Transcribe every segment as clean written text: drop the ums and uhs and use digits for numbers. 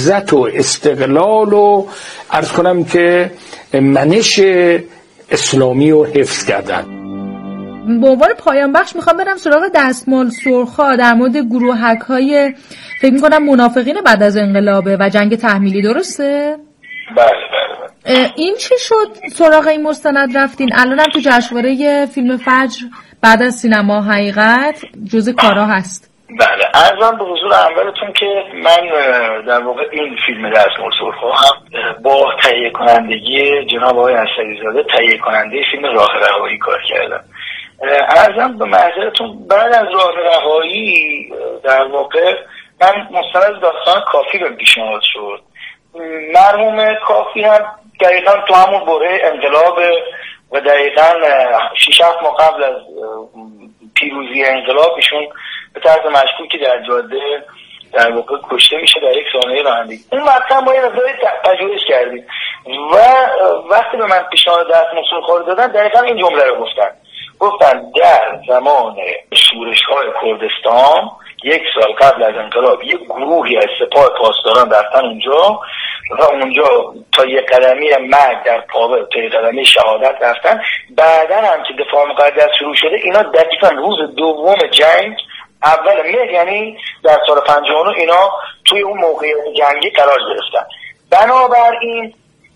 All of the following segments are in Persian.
عزت و استقلال و عرض کنم که منش اسلامی رو حفظ کردن. به عنوان پایان بخش میخوام برم سراغ دستمال سرخا در مورد گروهک‌های فکر میکنم منافقین بعد از انقلابه و جنگ تحمیلی، درسته؟ بله. این چی شد سراغ این مستند رفتین؟ الان هم تو جشنواره فیلم فجر بعد از سینما حقیقت جزء کارا هست. بله، عرضم به حضور اولتون که من در واقع این فیلم دستمال سرخا هم با تهیه کنندگی جناب آقای اسدی‌زاده تهیه کننده فیلم راه رهایی کار کردم. عرضم به معذرتون بعد از راه رهایی در واقع من مستند داستان کافی به پیشنهاد شد. مرحوم کافی هم دقیقا تو همون بره انقلاب و دقیقا 6-7 ماه قبل از پیروزی انقلاب ایشون به طرز مشکوکی در جاده در واقع کشته میشه در یک سانحه رانندگی. اون مطلب ما یه مقداری پژوهش کردیم و وقتی به من پیشنهاد دستمال سرخا رو دادن دقیقا این جمله رو گفتن در زمان شورش‌های کردستان 1 سال قبل از انقلاب یک گروهی از سپاه پاسداران رفتن اونجا و اونجا تا یک قدمی مرگ در پاوه تا یک قدمی شهادت رفتن. بعدا هم که دفاع مقدس شروع شده اینا دقیقا روز دوم جنگ اول مهر یعنی در سال 59 اینا توی اون موقعیت جنگی قرار گرفتن. بنابراین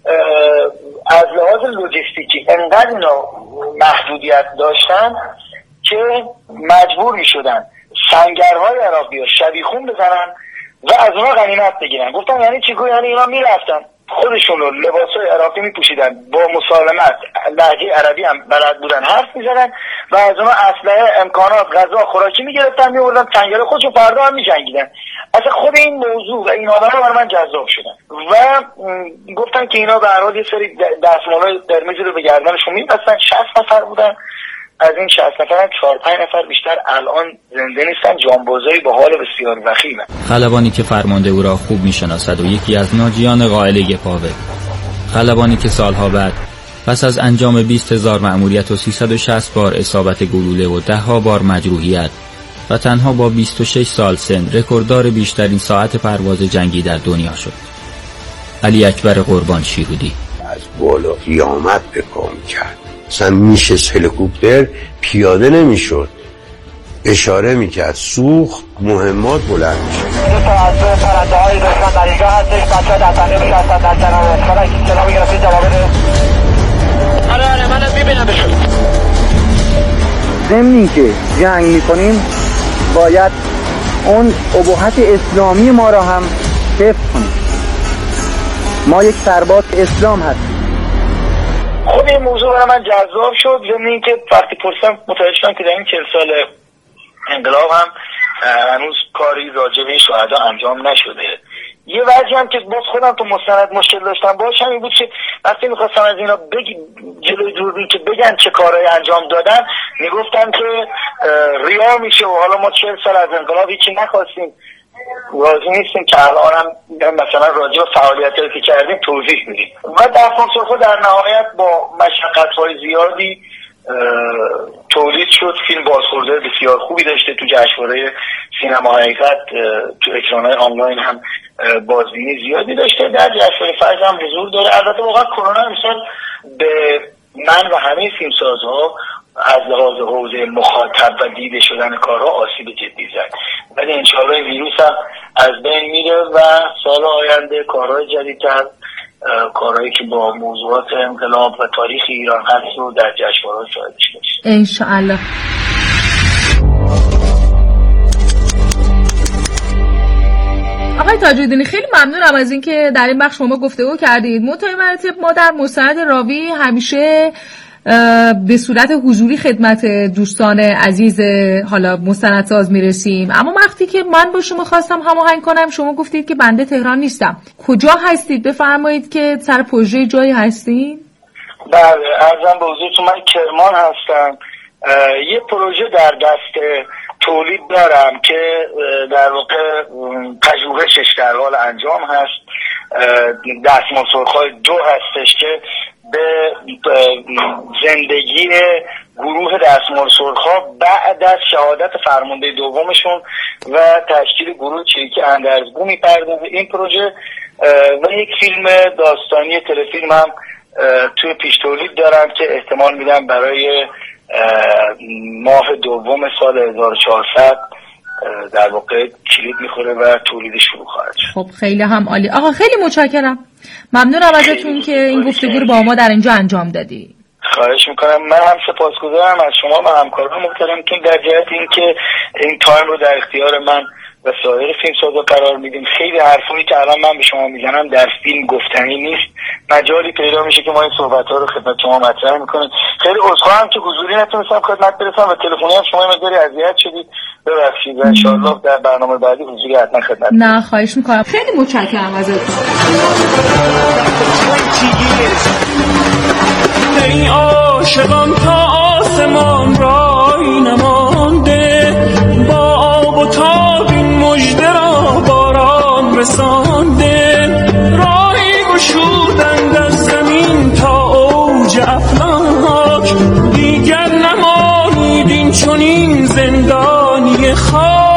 از لحاظ لوجستیکی انقدر اینا محدودیت داشتن که مجبور می شدن سنگرهای عراقی ها شبیخون بزنن و از اونا غنیمت بگیرن. گفتن یعنی چی؟ یعنی اینا می رفتن خودشون رو لباسای عراقی می پوشیدن، با مسالمت لهجه عربی هم بلد بودن حرف می زدن و از اونا اسلحه، امکانات، غذا، خوراکی می گرفتن، می بردن سنگره خودشون فردا هم می جنگیدن. اصلا خود این موضوع و این آدم برای من جذاب شدن و گفتن که اینا به هر حال یه سری دستمالای قرمزی رو به گردنشون می‌بستن. 60 نفر بودن، از این 60 نفر 4-5 نفر بیشتر الان زنده نیستن، جانبازایی با حال بسیار وخیمه. خلبانی که فرمانده او را خوب می‌شناسد و یکی از ناجیان قائله پاوه، خلبانی که سالها بعد پس از انجام 20,000 مأموریت و 360 بار اصابت گلوله و 10 بار مجروحیت و تنها با 26 سال سن رکورددار بیشترین ساعت پرواز جنگی در دنیا شد. علی اکبر قربان شیرودی از بالا قیامت به پا می‌کرد. اصلا میشه هلیکوپتر پیاده نمیشد، اشاره میکرد سوخت مهمات بلند میشد. از پرنده های داشتن در اینجا هستش، بچه در تنه میشه هستن در جنابه خدا که جنابه گرفتی جواب بده. آره منم میبینم بشون. ضمن که جنگ میکنیم باید اون ابهت اسلامی ما را هم حفظ کنیم. ما یک سرباز اسلام هستیم. خود این موضوع برای من جذاب شد، ضمن اینکه وقتی پرسیدم متوجه شدم که در این 40 سال انقلاب هم هنوز کاری راجع به این شهدا انجام نشده. یه وجهی هم که باز خودم تو مستند مشکل داشتم باش همین بود که وقتی میخواستم از اینا جلوی دوربین که بگن چه کارهای انجام دادن میگفتن که ریا میشه و حالا ما 40 سال از انقلاب هیچی نخواستیم، راضی نیستیم که الان هم مثلا راجع به فعالیتایی که کردیم توضیح میدیم. و دستمال سرخا در نهایت با مشقت‌های زیادی تولید شد. فیلم بازخورده بسیار خوبی داشته، تو جشنواره سینما حقیقت تو اکران‌های آنلاین هم بازبینی زیادی داشته، در جشنواره فجر هم حضور داره. البته واقعا کرونا امسال به من و همه فیلمسازها از لحاظ حوزه مخاطب و دیده شدن کارها آسیب جدی زد، ولی انشاءالله این ویروس هم از بین میره و سال آینده کارهای جدیدتر، کارهایی که با موضوعات انقلاب و تاریخ ایران هست رو در جشنواره شاهدش باشیم انشاءالله. آقای تاج‌الدینی خیلی ممنونم از اینکه در این بخش شما گفتگو کردید. منتهی مراتب ما در مستند راوی همیشه به صورت حضوری خدمت دوستان عزیز حالا مستندساز میرسیم، اما وقتی که من با شما خواستم هماهنگ کنم شما گفتید که بنده تهران نیستم. کجا هستید؟ بفرمایید که سر پروژه جایی هستید؟ بله عرضم به حضورتون من کرمان هستم. یه پروژه در دست تولید دارم که در واقع پژوهشش در حال انجام هست. دستمال سرخا 2 هستش که به زندگی گروه دستمال سرخ‌ها بعد از شهادت فرمانده دومشون و تشکیل گروه چریکی اندرزگو میپردازه این پروژه. و یک فیلم داستانی تلفیلم هم توی پیش تولید دارم که احتمال میدم برای ماه دوم سال 1400 در واقع کلید میخوره و تولید شروع خواهد شد. خب خیلی هم عالی آقا، خیلی متشکرم، ممنونم ازتون که این گفتگو رو با ما در اینجا انجام دادی. خواهش میکنم. من هم سپاسگزارم از شما و همکاران محترمتون در جهت اینکه این تایم رو در اختیار من و سایر فیلمسازا قرار میدیم. خیلی حرفایی که الان من به شما میزنم در فیلم گفتنی نیست، مجالی پیدا میشه که ما این صحبت‌ها رو خدمت شما مطرح میکنیم. خیلی عذرخواهم که حضوری نتونستم خدمت برسم و تلفنی هم شما مقداری اذیت شدید، ببخشید و ان شاءالله در برنامه بعدی حضوری حتما خدمت. نه خواهش میکنم، خیلی متشکرم ازتون. ای عاشقان تا آسمان رای نمانده، با آب و تاب این مژده را باران رسانده، راهی گشودند از زمین تا اوج افلاک، دیگر نمانید این چنین زندانی خاک.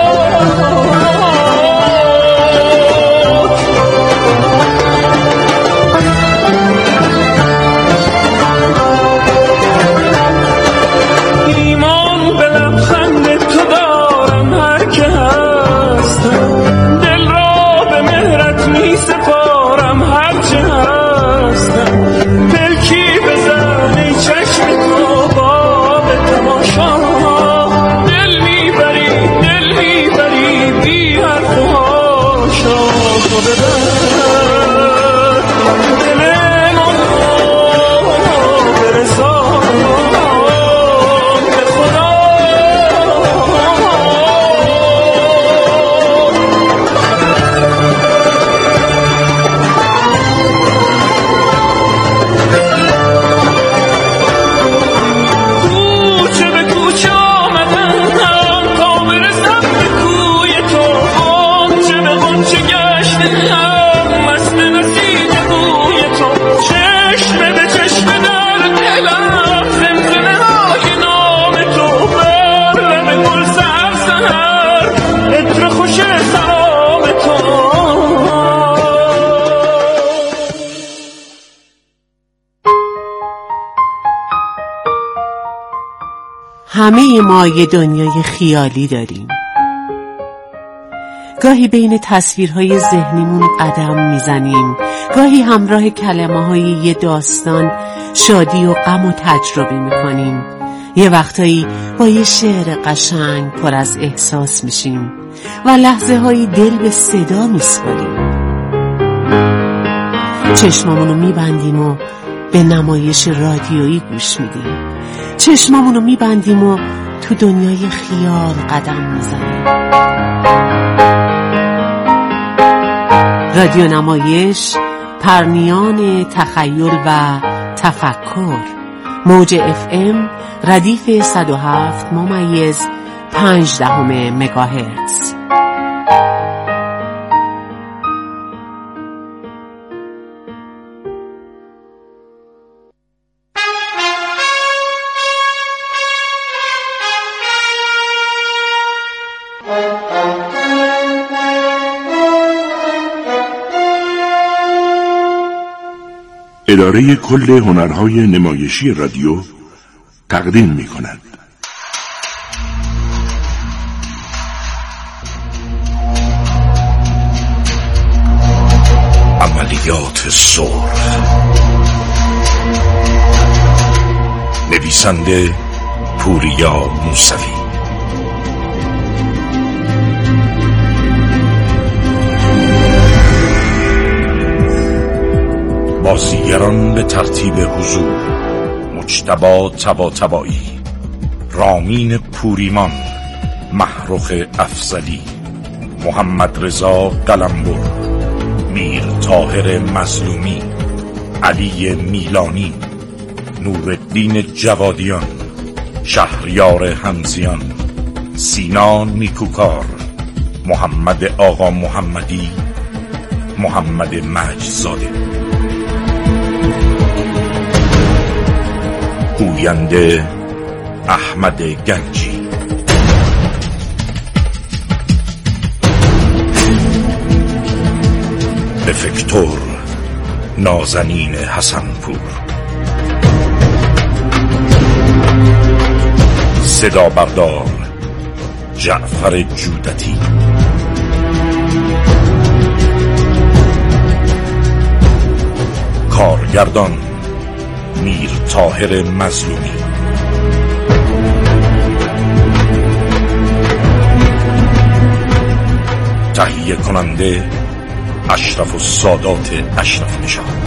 همه ما یه دنیای خیالی داریم. گاهی بین تصویرهای ذهنیمون قدم میزنیم، گاهی همراه کلمه‌های یه داستان شادی و غم و تجربه میکنیم، یه وقتایی با یه شعر قشنگ پر از احساس میشیم و لحظه های دل به صدا میسپاریم. چشمامونو میبندیم و به نمایش رادیویی گوش میدیم، چشمامونو میبندیم و تو دنیای خیال قدم میزنیم. رادیو نمایش، پرنیان تخیل و تفکر، موج FM ردیف 107.5 مگاهرتز. اداره کل هنرهای نمایشی رادیو تقدیم می‌کند. عملیات سرخ. نویسنده پوریا موسوی. بازیگران به ترتیب حضور: مجتبی طباطبایی، رامین پوریمان، محروخ افضلی، محمد رضا قلمبر، میر طاهر مظلومی، علی میلانی، نورالدین جوادیان، شهریار همزیان، سینان نیکوکار، محمد آقا محمدی، محمد مجدزاده. گوینده احمد گنجی، افکتور نازنین حسنپور، صدا بردار جعفر جودتی، کارگردان میر طاهر مظلومی، تهیه کننده اشرف السادات اشرف نژاد.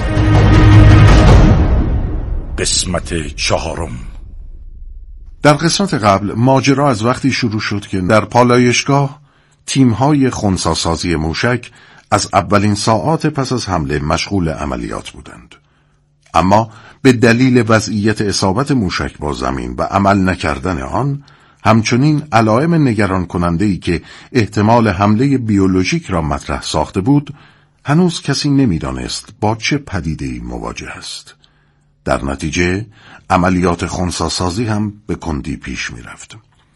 قسمت 4. در قسمت قبل ماجرا از وقتی شروع شد که در پالایشگاه تیم‌های خنثی‌سازی موشک از اولین ساعات پس از حمله مشغول عملیات بودند. اما به دلیل وضعیت اصابت موشک با زمین و عمل نکردن آن، همچنین علائم نگران کننده‌ای که احتمال حمله بیولوژیک را مطرح ساخته بود، هنوز کسی نمی‌دانست با چه پدیده‌ای مواجه است. در نتیجه عملیات خنثی‌سازی هم به کندی پیش می‌رفت.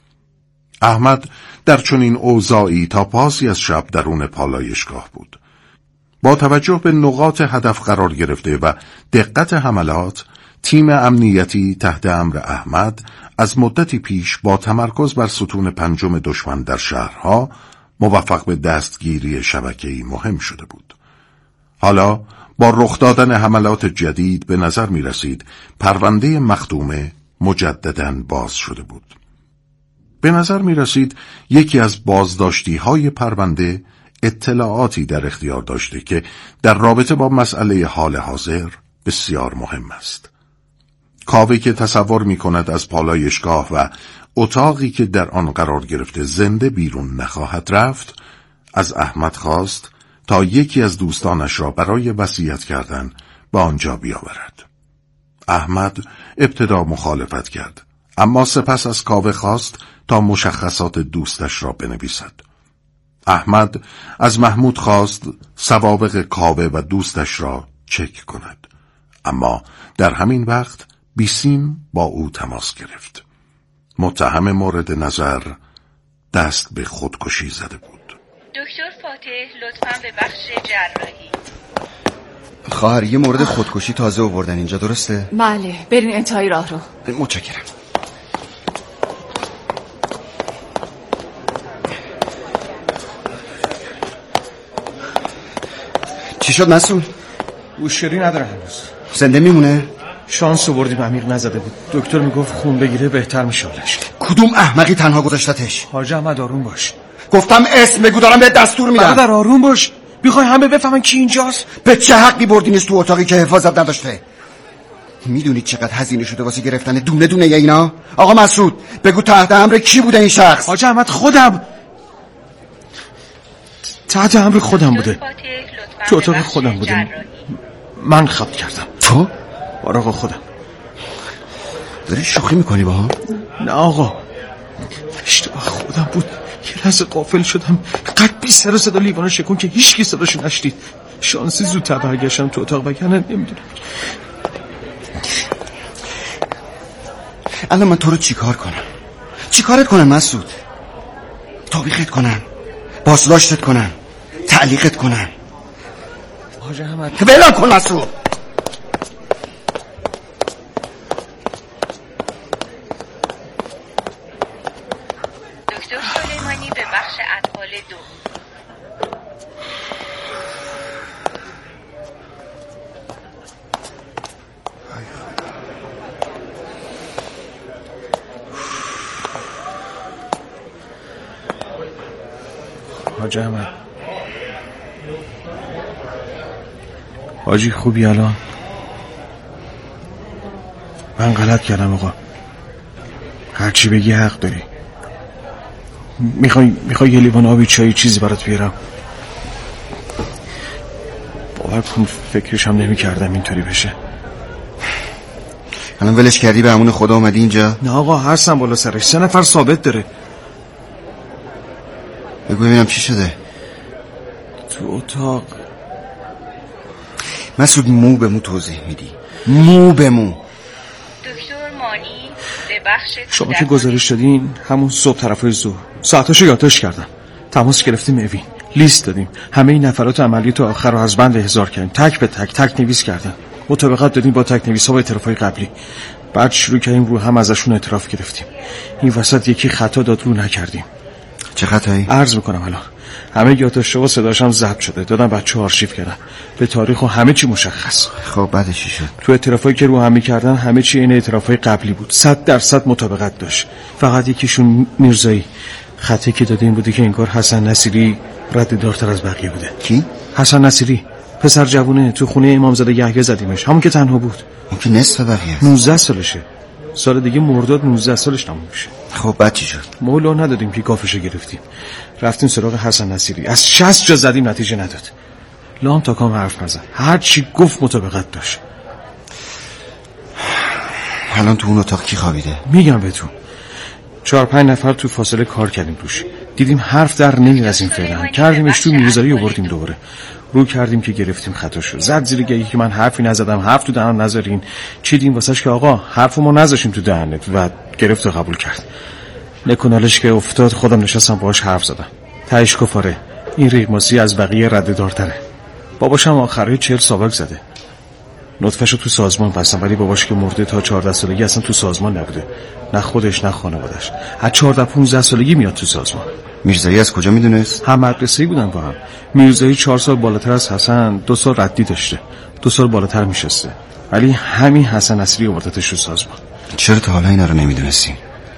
احمد در چنین اوضاعی تا پاسی از شب درون پالایشگاه بود. با توجه به نقاط هدف قرار گرفته و دقت حملات، تیم امنیتی تحت امر احمد از مدتی پیش با تمرکز بر ستون پنجم دشمن در شهرها موفق به دستگیری شبکه‌ای مهم شده بود. حالا با رخ دادن حملات جدید به نظر می رسید پرونده مخدومه مجدداً باز شده بود. به نظر می رسید یکی از بازداشتی های پرونده اطلاعاتی در اختیار داشته که در رابطه با مسئله حال حاضر بسیار مهم است. کاوه که تصور می کند از پالایشگاه و اتاقی که در آن قرار گرفته زنده بیرون نخواهد رفت، از احمد خواست تا یکی از دوستانش را برای وصیت کردن به آنجا بیاورد. احمد ابتدا مخالفت کرد، اما سپس از کاوه خواست تا مشخصات دوستش را بنویسد. احمد از محمود خواست سوابق کاوه و دوستش را چک کند، اما در همین وقت بیسیم با او تماس گرفت. متهم مورد نظر دست به خودکشی زده بود. دکتر فاتح لطفاً به بخش جراحی. خواهر یه مورد خودکشی تازه آوردن اینجا، درسته؟ بله، برین انتهای راه رو. متشکرم. چی شد مسئول؟ گوشگیری نداره هنوز. زنده میمونه؟ شانس آوردیم عمیق نزده بود. دکتر میگفت خون بگیره بهتر میشه حالش. کدوم احمقی تنها گذاشتتش؟ حاج احمد آروم باش. گفتم اسم بگو، دارم به دستور میدم. برادر آروم باش. میخوای همه بفهمن کی اینجاست؟ به چه حقی بردینش تو اتاقی که حفاظت نداشته؟ میدونید چقدر هزینه شده واسه گرفتن دونه دونه اینا؟ آقا مسعود بگو تحت امر کی بوده این شخص؟ حاج احمد خودم. تحت امر خودم بوده. تو اتاق خودم بوده. من خبر کردم. تو؟ آره آقا خودم. داری شوخی میکنی با هم؟ نه آقا، اشتباه خودم بود. یه لحظه غافل شدم، قد سر صدا لیوانو شکن که هیچ کی صداشو نشنید. شانسی زودتر برگشتم تو اتاق، وگرنه نمیدونم. الان من تو رو چیکار کنم؟ چیکارت کنم مسعود؟ تابیخت کنم؟ بازداشتت کنم؟ تعلیقت کنم؟ حاج احمد ولم کن مسعود. دکتر سلیمانی به بخش اطفال 2. حاج احمد، حاجی خوبی الان؟ من غلط کردم آقا، هرچی بگی حق داری. میخوای یه لیوان آبی چایی چیزی برات بیارم؟ باور کن فکرش هم نمی کردم اینطوری بشه. الان ولش کردی به امون خدا اومدی اینجا؟ نه آقا، هرسم بالا سرش، 3 نفر ثابت داره. بگو ببینم چی شده. تو اتاق مسعود مو به مو توضیح میدی، مو به مو. دکتر شما که گزارش دادین همون صبح طرفای ظهر ساعتاشو یادداشت کردم. تماس گرفتیم اوین، لیست دادیم، همه این نفرات عملی تو آخر رو از بند احضار کردیم، تک به تک نویس کردیم، مطابقت دادیم با تک نویس‌ها و اعترافای قبلی. بعد شروع کردیم رو هم ازشون اعتراف گرفتیم. این وسط یکی خطا داد رو نکردیم. چه خطایی؟ عرض میکنم الان همه یادداشت‌ها و صداشم ضبط شده، دادم بچه‌ها آرشیو کردن، به تاریخ و همه چی مشخص. خب بعدش چی شد؟ تو اعترافایی که رو هم می‌کردن همه چی این اعترافای قبلی بود، 100% مطابقت داشت. فقط یکیشون میرزایی خطی که داده این بوده که انگار حسن نصیری رددارتر از بقیه بوده. کی؟ حسن نصیری، پسر جوونه، تو خونه امامزاده یحیی زدیمش، همون که تنها بود. اون که نصف بقیه است. 19 سالشه. سال دیگه مرداد 19 سالش تموم میشه. خب بعد چی شد؟ مولا ندادیم که گافشو گرفتیم. رفتیم سراغ حسن نصیری، از 60 جا زدیم نتیجه نداد. لام تا کام حرف نزد، هر چی گفت مطابقت داشت. الان تو اون اتاق کی خوابیده؟ میگم بهتون 4-5 نفر تو فاصله کار کردیم روش، دیدیم حرف در نمیرسیم فعلا، کردیمش تو میرزایی آوردیم دوباره، رو کردیم که گرفتیم خطا شد. زد زیر گیری که من حرفی نزدم، حرف تو دهنم نذارین، چیدیم واسش که آقا حرف ما نذاشیم تو دهنت، و گرفت و قبول کرد. نکنالش که افتاد خودم نشستم باهاش حرف زدم. تهش کفاره این ریگماسی از بقیه رددارتره. باباشم آخرای 40 سابق زده، نطفه‌شو تو سازمان بستن، ولی باباش که مرده تا 14 سالگی اصلا تو سازمان نبوده، نه خودش نه خانواده‌اش. از 14-15 سالگی میاد تو سازمان. میرزایی از کجا میدونست؟ هم مدرسه‌ای بودن با هم. میرزایی 4 سال بالاتر از حسن، 2 سال ردی داشته، 2 سال بالاتر میشسته، ولی همین حسن نصیری آوردتش تو سازمان. چرا تا حالا اینا رو نمیدونستین؟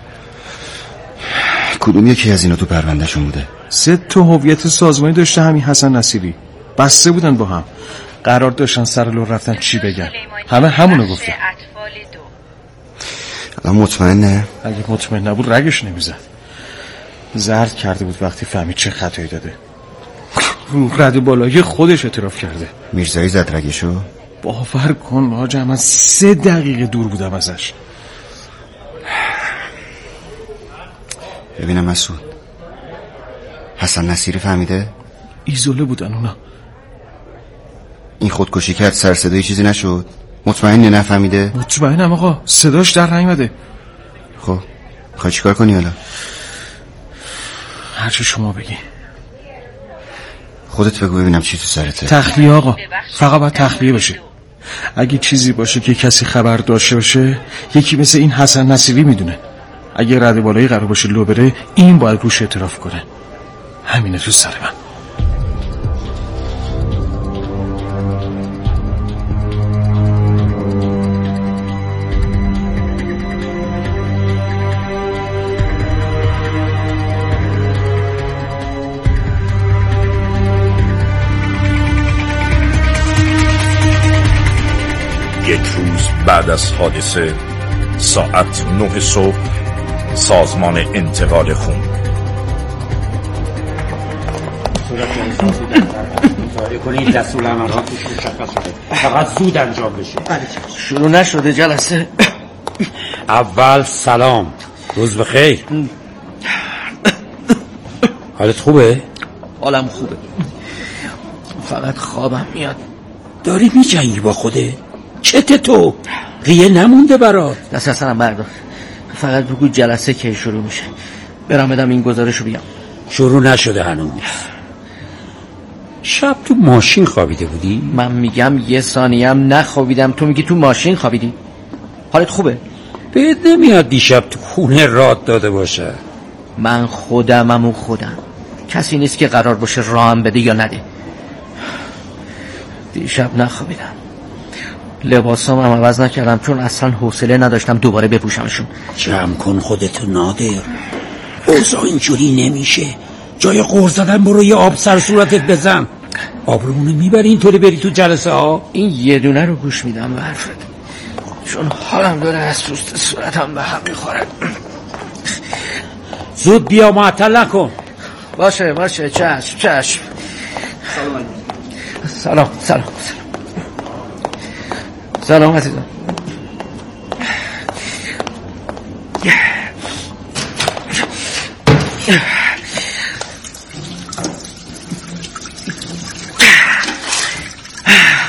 کدوم یکی از اینا تو پروندهشون بوده؟ 3 تا هویت سازمانی داشته همین حسن نصیری، بسته بودن با هم، قرار داشتن سر لو رفتن چی بگن، همه همونو گفته. الان مطمئنه؟ اگه مطمئن نبود رگش نمیزد. زرد کرده بود وقتی فهمید چه خطایی داده. رو رد بالایی خودش اعتراف کرده. میرزایی زد رگشو؟ باور کن حاج احمد 3 دقیقه دور بودم ازش. ببینم مسعود، حسن نصیری فهمیده؟ ایزوله بودن اونا. این خودکشی کرد سر صدایی چیزی نشد؟ مطمئنی نفهمیده؟ مطمئنم آقا، صداش در نیامده. خب میخوای چیکار کنی حالا؟ هرچی شما بگی. خودت بگو ببینم چی تو سرته. تخلیه آقا، فقط باید تخلیه بشه. اگه چیزی باشه که کسی خبر داشته باشه، یکی مثل این حسن نصیری میدونه. اگه رد بالایی قرار باشه لو بره، این باید روش اعتراف کنه. همینه تو سر من. یک روز بعد از حادثه، ساعت 9 صبح، سازمان انتقال خون. مطالعه کنید دستور عملاتش مشخص شده، فقط زود انجام بشه. شروع نشده جلسه. اول سلام، روز بخیر. حالت خوبه؟ حالم خوبه، فقط خوابم میاد. داری میجنگی با خوده؟ چته تو؟ قیه نمونده برات؟ دست از سرم بردار، فقط بگو جلسه کی شروع میشه، برام بدم این گزارشو بیام. شروع نشده هنوز. شب تو ماشین خوابیده بودی؟ من میگم 1 ثانیه هم نخوابیدم، تو میگی تو ماشین خوابیدی. حالت خوبه؟ بهت نمیاد دیشب تو خونه رات داده باشه؟ من خودم کسی نیست که قرار باشه راهم بده یا نده. دیشب نخوابیدم، لباسام هم عوض نکردم چون اصلا حوصله نداشتم دوباره بپوشمشون. جمع کن خودتو نادر، اوضاع اینجوری نمیشه. جای غر زدن برو یه آب سر صورتت بزن. آبرومونو میبری اینطوری بری تو جلسه ها؟ این یه دونه رو گوش میدم به حرفت، چون حالم داره از سوست صورتم به هم میخوره. زود بیا، معطل نکن. باشه چشم. سلام عزیزم.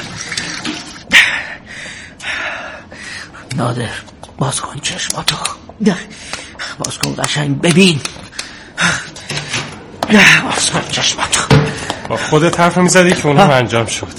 نادر باز کن چشماتو. باز کن قشنگ ببین. باز کن چشماتو. با خودت حرف میزدی که اونم انجام شد.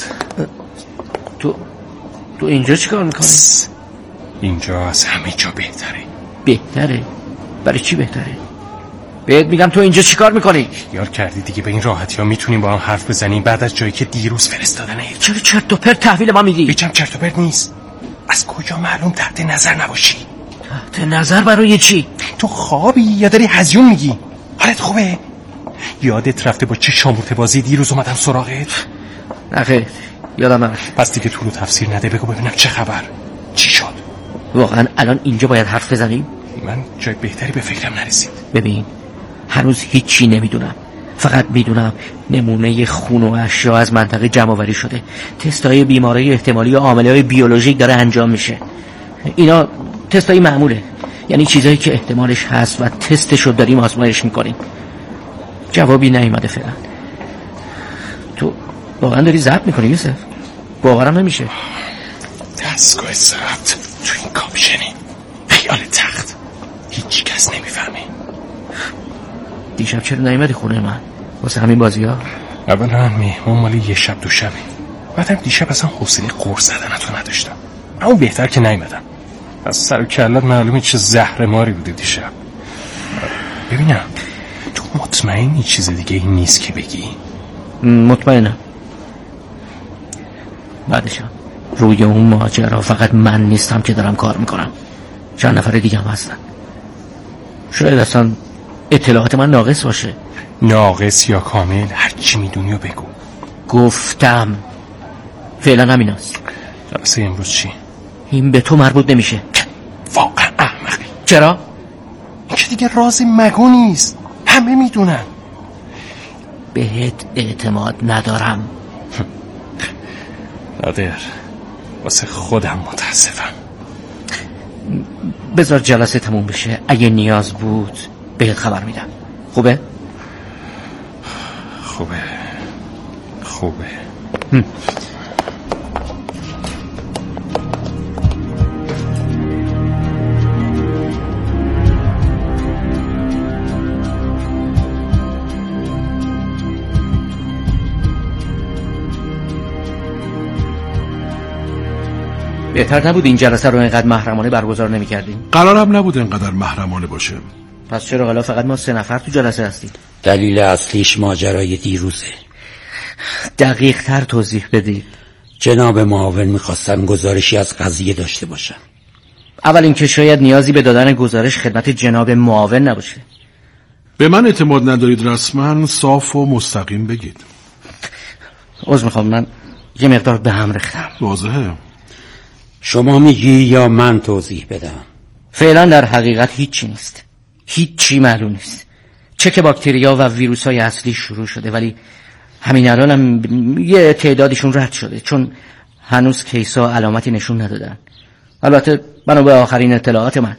تو اینجا چیکار میکنی؟ اینجا از همه جا بهتره. بهتره؟ برای چی بهتره؟ بهت میگم تو اینجا چیکار میکنی؟ یار کردی دیگه به این راحتی ها میتونیم با هم حرف بزنیم بعد از جایی که دیروز فرستادنه. چرا چرت و پرت تحویل ما میدی؟ هیچم چرت و پرت نیست. از کجا معلوم تحت نظر نباشی؟ تحت نظر برای چی؟ تو خوابی یا داری هزیون میگی؟ حالت خوبه؟ یادت رفته با چه شامورت بازی دیروز اومدم سراغت؟ نه خیر یادم نرفت. پس دیگه طول و تفسیر نده، بگو ببینم چه خبر؟ چی شد؟ واقعا الان اینجا باید حرف بزنیم؟ من جای بهتری به فکرم نرسید. ببین هنوز هیچی نمیدونم، فقط میدونم نمونه خون و اشیا از منطقه جمع‌آوری شده، تستای بیماری احتمالی و عاملهای بیولوژیک داره انجام میشه. اینا تستای معموله، یعنی چیزایی که احتمالش هست و تستشو داریم آزمایش میکنیم. جوابی نیومده فعلا. تو واقعا داری ضبط میکنی یوسف؟ باورم نمیشه. دستگاه ضبط تو این کاپشنی، خیال تخت، هیچ کس نمیفهمه. دیشب چرا نیومدی خونه من؟ واسه همین بازی ها؟ اولا مهمون مالی یه شب دو شبه، بعدم دیشب اصلا حوصله قرص زدنتو نداشتم، اما بهتر که نیومدم. از سر و کلت معلومه چه زهر ماری بوده دیشب. ببینم تو مطمئنی چیز دیگه این نیست که بگی؟ مطمئنم. بعدشم روی اون ماجرا فقط من نیستم که دارم کار میکنم، چند نفر دیگه هم هستن. شاید اصلا اطلاعات من ناقص باشه. ناقص یا کامل، هر چی میدونی و بگو. گفتم فعلا همین هست. جلسه امروز چی؟ این به تو مربوط نمیشه. واقعا احمقی. چرا؟ این که دیگه راز مگو نیست، همه میدونن. بهت اعتماد ندارم. نادر، واسه خودم متاسفم. بذار جلسه تموم بشه، اگه نیاز بود بهت خبر میدم. خوبه؟ خوبه. بهتر نبود این جلسه رو اینقدر محرمانه برگزار نمی‌کردیم؟ قرارم نبود اینقدر محرمانه باشه. پس چرا حالا فقط ما 3 نفر تو جلسه هستیم؟ دلیل اصلیش ماجرای دیروزه. دقیق تر توضیح بدید. جناب معاون میخواستن گزارشی از قضیه داشته باشن. اول اینکه شاید نیازی به دادن گزارش خدمت جناب معاون نباشه. به من اعتماد ندارید رسما صاف و مستقیم بگید. عذر میخوام، من یه مقدار به هم ریختم. واضحه. شما میگی یا من توضیح بدم؟ فعلا در حقیقت هیچی نیست، هیچی معلوم نیست. چک باکتریا و ویروسای اصلی شروع شده، ولی همین الان هم یه تعدادشون رد شده، چون هنوز کیسا علامتی نشون ندادن. البته بنا به آخرین اطلاعات من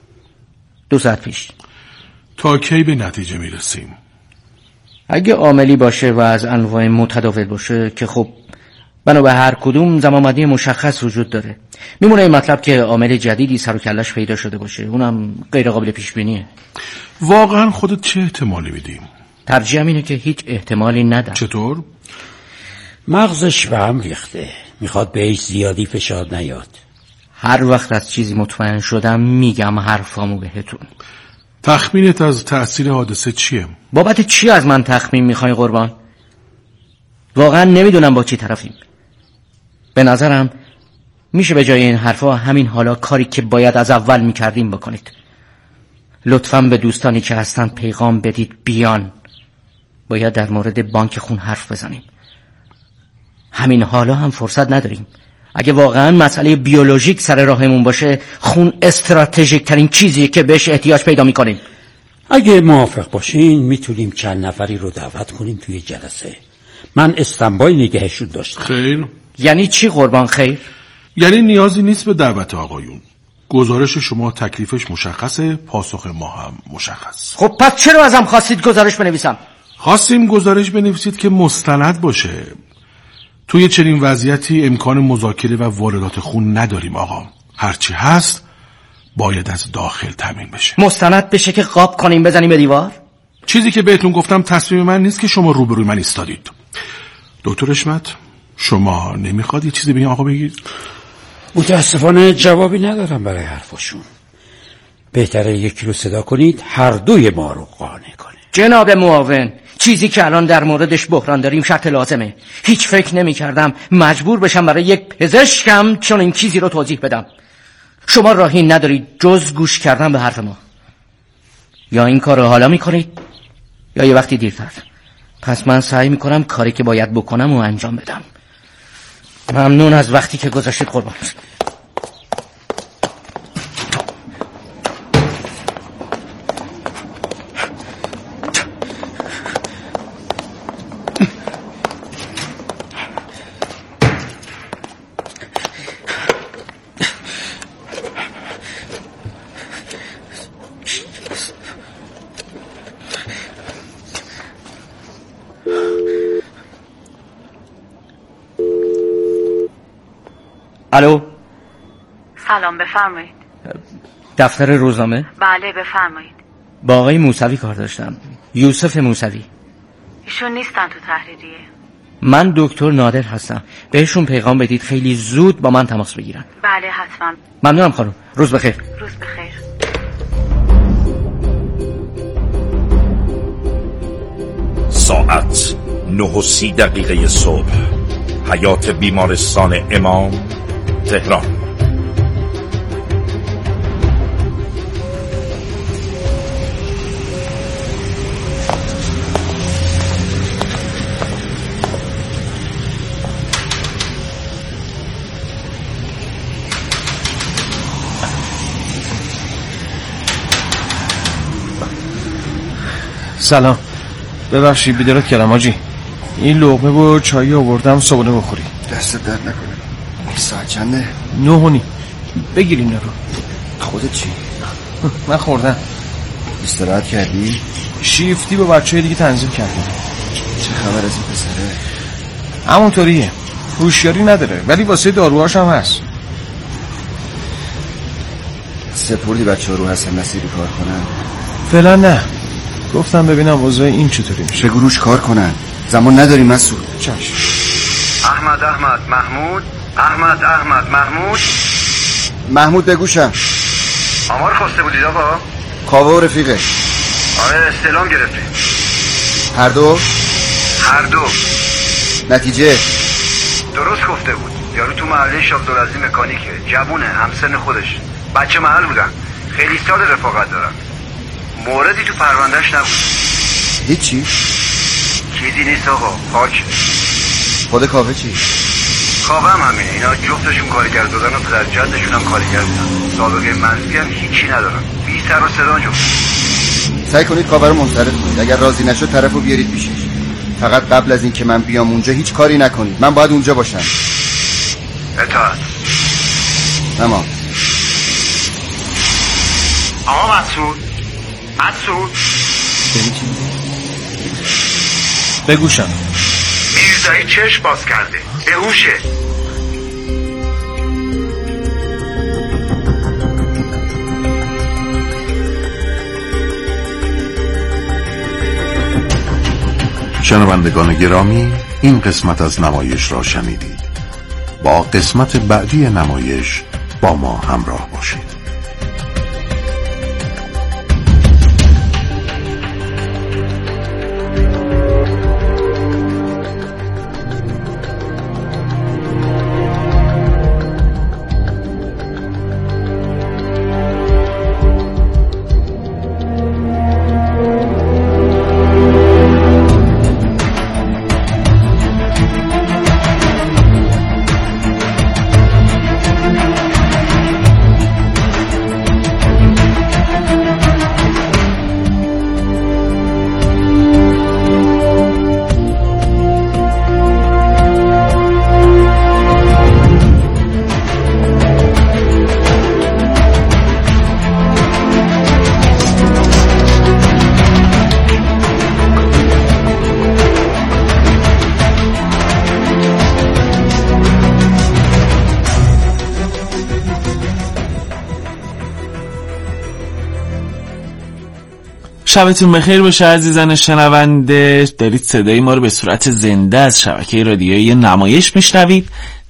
2 ساعت پیش. تا کی به نتیجه میرسیم؟ اگه عاملی باشه و از انواع متداول باشه که خب بنا به هر کدوم زمانبندی مشخص وجود داره. میمونه این مطلب که عامل جدیدی سر و کلش پیدا شده باشه، اونم غیر قابل پیش بینیه. واقعا خودت چه احتمالی میدی؟ ترجیحم اینه که هیچ احتمالی ندم. چطور؟ مغزش به هم ریخته، میخواد بهش زیادی فشار نیاد. هر وقت از چیزی مطمئن شدم میگم حرفامو بهتون. تخمینت از تأثیر حادثه چیه؟ بابت چی از من تخمین میخوای قربان؟ واقعا نمیدونم با چی طرفیم. به نظرم میشه به جای این حرفا همین حالا کاری که باید از اول میکردیم بکنید. لطفاً به دوستانی که هستن پیغام بدید بیان. باید در مورد بانک خون حرف بزنیم. همین حالا هم فرصت نداریم. اگه واقعا مسئله بیولوژیک سر راهمون باشه، خون استراتژیک ترین چیزیه که بهش احتیاج پیدا میکنیم. اگه موافق باشین میتونیم چند نفری رو دعوت کنیم توی جلسه. من استنبای نگهشون داشتم. خیر. یعنی چی قربان خیر؟ یعنی نیازی نیست به دعوت آقایون. گزارش شما تکلیفش مشخصه، پاسخ ما هم مشخص. خب پس چرا ازم خواستید گزارش بنویسم؟ خواستیم گزارش بنویسید که مستند باشه. توی چنین وضعیتی امکان مذاکره و واردات خون نداریم آقا. هرچی هست باید از داخل تامین بشه. مستند بشه که قاب کنیم بزنیم به دیوار؟ چیزی که بهتون گفتم تصمیم من نیست که شما روبروی من ایستادید. دکتر حشمت، شما نمیخواد یه چیزی به این آقا بگید؟ متاسفانه جوابی ندارم برای حرفاشون. بهتره یکی رو صدا کنید هر دوی ما رو قانع کنه. جناب معاون، چیزی که الان در موردش بحران داریم شرط لازمه. هیچ فکر نمی کردم مجبور بشم برای یک پزشکم چون این چیزی رو توضیح بدم. شما راهی ندارید جز گوش کردن به حرف ما. یا این کار رو حالا می کنید یا یه وقتی دیرتر. پس من سعی می کنم کاری که باید بکنم و انجام بدم. ممنون از وقتی که گذاشتید قربان. الو. سلام، بفرمایید. دفتر روزنامه؟ بله بفرمایید. با آقای موسوی کار داشتم. یوسف موسوی. ایشون نیستن تو تحریریه. من دکتر نادر هستم. بهشون پیغام بدید خیلی زود با من تماس بگیرن. بله حتما. ممنونم خانم. روز بخیر. روز بخیر. ساعت 9:30 صبح، حیاط بیمارستان امام، تهران. سلام، ببخشید بیدارت کردم آجی. این لقمه و چایی آوردم صبحونه بخوری. دست درد نکنه. ساعت چنده؟ 9:30. بگیر اینا رو. خودت چی؟ من خوردم. استراحت کردی؟ شیفتی با بچه دیگه تنظیم کردیم. چه خبر از این پسره؟ همونطوریه، هوشیاری نداره ولی واسه داروهاش هم هست. سپردی بچه ها رو حسن نصیری کار کنن؟ فعلا نه، گفتم ببینم وضع این چطوری میشه. بگو روش کار کنن، زمان نداریم مسعود. چشم. احمد محمود. احمد محمود. محمود بگوشم. آمار خواسته بودید آقا؟ کاوه و رفیقه. آره استعلام گرفتیم. هر دو؟ هر دو. نتیجه؟ درست گفته بود. یارو تو محله شابدالعزیز مکانیکه، جوونه، همسن خودش، بچه محل بودن، خیلی سال رفاقت دارن. موردی تو پروندهش نبود. هیچی؟ چیزی نیست آقا، پاک. خود کاوه چی؟ کاوه هم همینه، اینا جفتشون کارگر دادن و پدر جدشون هم کارگر بودن. سابقه منفی هم هیچی ندارن، بی سر و صدا جفت. سعی کنید کاوه رو منصرف کنید، اگر راضی نشد طرفو بیارید پیشش. فقط قبل از این که من بیام اونجا هیچ کاری نکنید، من باید اونجا باشم. اطاعت. تمام. آقا مسعود بگوشم. میرزایی چشم باز کرده، بهوشه. شنوندگان گرامی، این قسمت از نمایش را شنیدید. با قسمت بعدی نمایش با ما همراه باشید. شبتون بخیر باشه عزیزان شنونده. دارید صدای ما رو به صورت زنده از شبکه رادیویی نمایش میشنوید.